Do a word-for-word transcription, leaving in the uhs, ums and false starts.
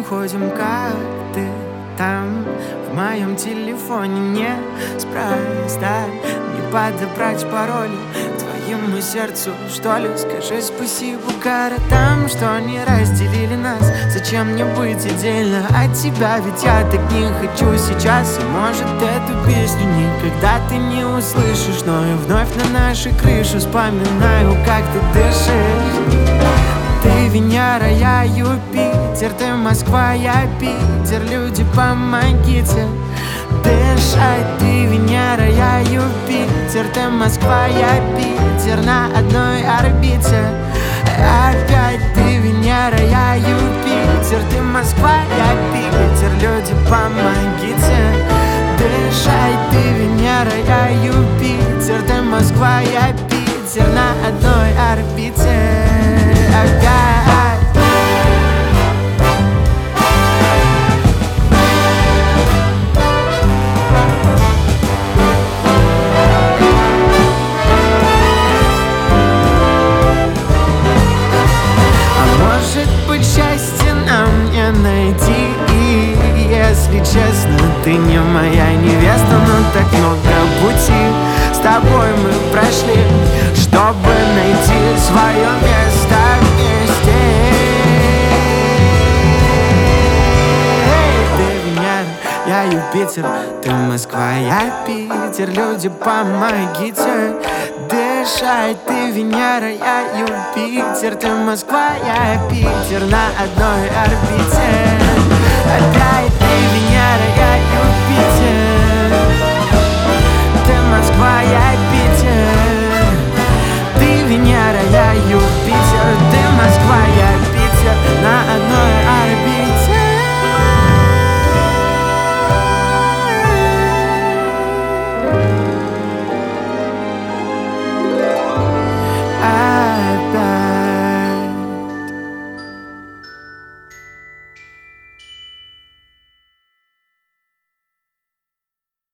ходим, как ты там. В моем телефоне не спроста не подобрать пароли твоему сердцу, что ли. Скажи спасибо городам, что не разделили нас. Зачем мне быть отдельно от тебя? Ведь я так не хочу сейчас. И может эту песню никогда ты не услышишь, но и вновь на нашей крыше вспоминаю, как ты дышишь. Ты Венера, я Юпитер, ты Москва, я Питер. Люди, помогите дышать. Ты Венера, я Юпитер, ты Москва, я Питер. На одной орбите опять. Ты Венера, я Юпитер, ты Москва, я Питер. Люди, помогите дышать. Ты Венера, я Юпитер, ты Москва, я Питер. На одной орбите опять. Счастье нам не найти. И если честно, ты не моя невеста, но так много пути с тобой мы прошли, чтобы найти свое место вместе. Ты Венера, я Юпитер, ты Москва, я Питер. Люди, помогите дышать. Ты Венера, я Юпитер, ты Москва, я Питер. На одной орбите опять.